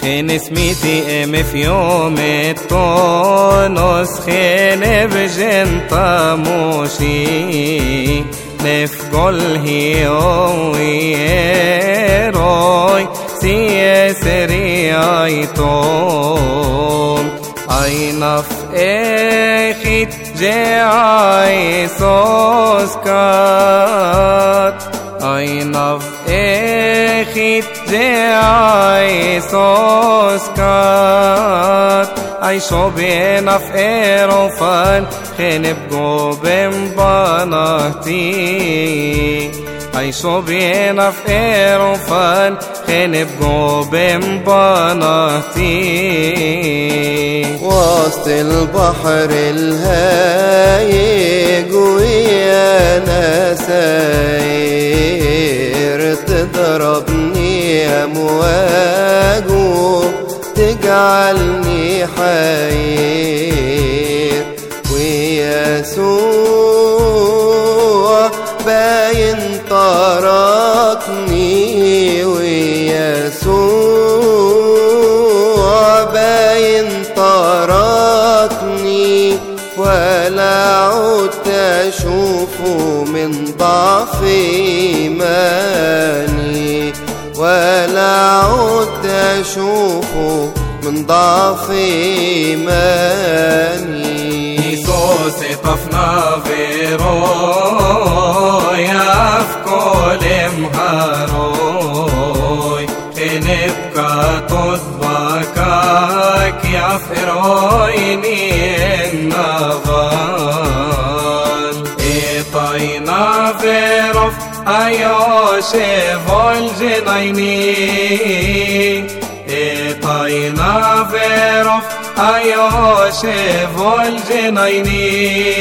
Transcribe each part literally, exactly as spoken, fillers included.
خين سميتي ام في يوم التونس خين بجنطة موشي نفقل هيو ويروي سيسري ايتوم اينف اخيت جاي سوسكات اينف اخيت جاي سوسكات اي شو بينف ايروفان خين بقوبم بناتي اي شو بينف ايروفان خين بقوبم بناتي وسط البحر الهايج ويانا ساير تضربني امواج تجعلني حير ويسوع باين تركني ويسوع باين تركني ولا عدت أشوفه من ضعف إيماني ولا عدت أشوفه من ضعف إيماني إيسوس طفنا فيروي أفكول مهاروي خنبكا تطبكاك يا فرويني النغال إطينا فيروف أيوشي فولجنيني إطينا فيروف أيوشي فولجنيني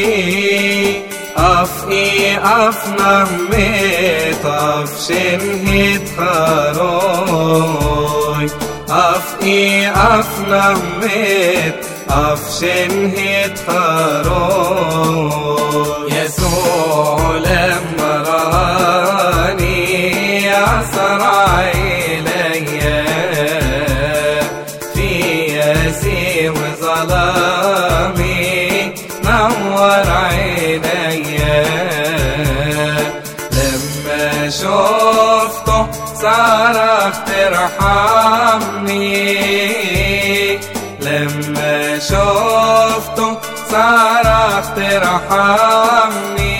أفئي أفنميت أفشنهيت خاروي أفئي أفنميت أفشنهيت خاروي يسوع لما راني أسرع إلي في يسي وظلامي نور عيني لما شفته صرخت ارحمني لما شفته صرخت ارحمني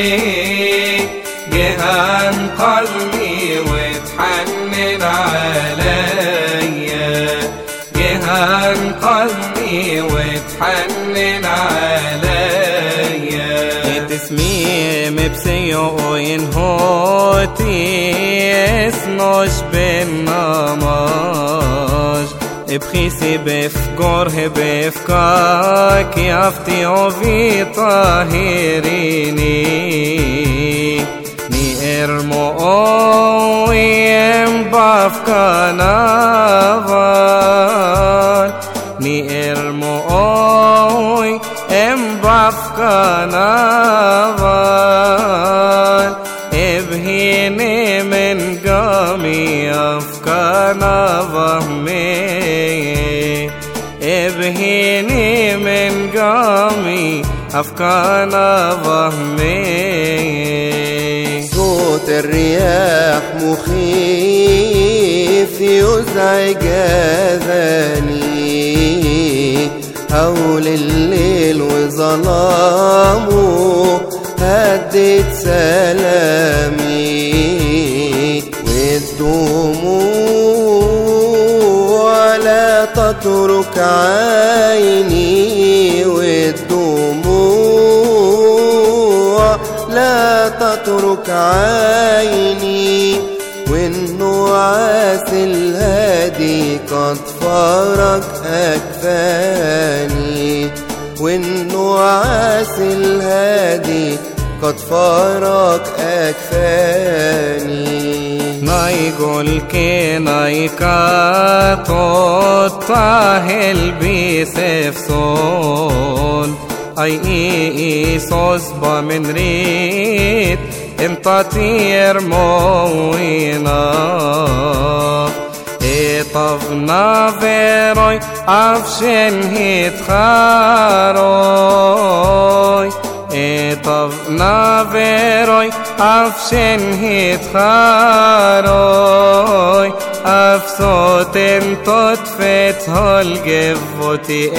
جهان قلبي واتحنن عليا جهان قلبي واتحنن عليا تسميم بسيو ينهوتي اسنوش بالنماج بخيسي بفقره بفكاك يفتي وفي طاهريني ني ارمو اويم بافكانافان ني ارمو اوي ام بافكانافان ابهيني من قامي افكانافهمي ابهيني من قامي افكانافهمي صوت الرياح مخيف يزعج اذاني هول الليل وظلامه هدت سلامي والدموع لا تترك عيني والدموع لا تترك عيني والنعاس الهادي قد فرج أكفاني والنعاس الهادي قد فرج أكفاني نايقول كي نايكا تطاهل بسيف صول اي اي صصبة من ريت انت تير موينا طفنا فيروي أفشن هيتخاروي طفنا فيروي أفشن هيتخاروي أفسوت انتوت فتهول جفوتي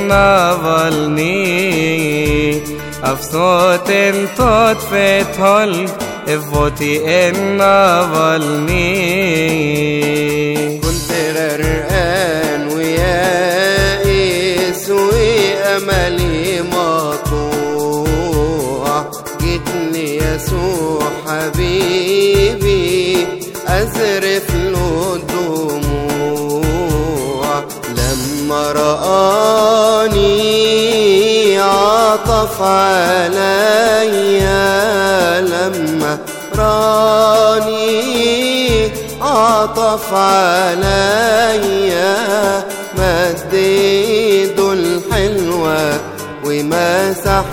النظلني أفسوت انتوت فتهول جفوتي النظلني كنت غرقان ويائس وأملي مقطوع جيتني يسوع حبيبي أزرف له الدموع لما رآني عطف عليا لما راني عطف عليا مد ايده الحلوة ومسح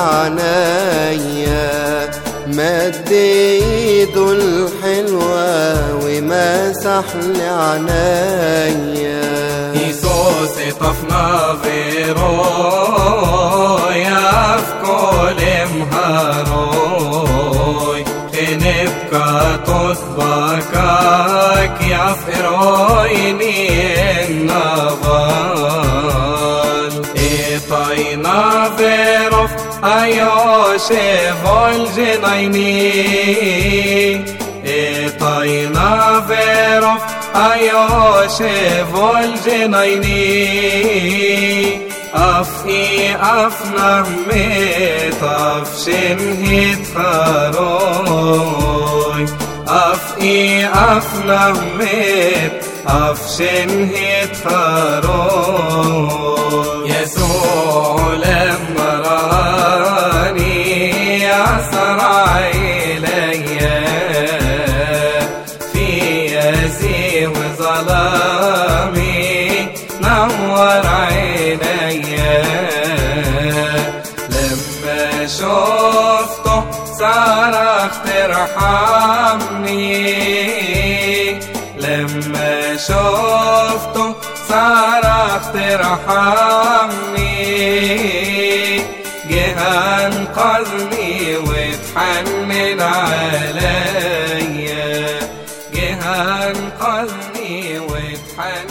لعنايا مد ايده الحلوة ومسح لعنايا يسوس طفنا فيروي أفكول مهاروي خنبكا تطبكاك يا فيرويني النظال إطينا فيروف أيوشي فولجنيني إطينا فيروف أيوشي فولجنيني أفئي أفنى ميت أفشن هيتخاروي أفئي أفنى ميت أفشن هيتخاروي يسوع لما راني أسرع إليا في يزي وظلامي نور عينيا لما شفته صرخت ارحمني لما شفته صرخت ارحمني جه انقذني واتحنن عليا جه انقذني واتحنن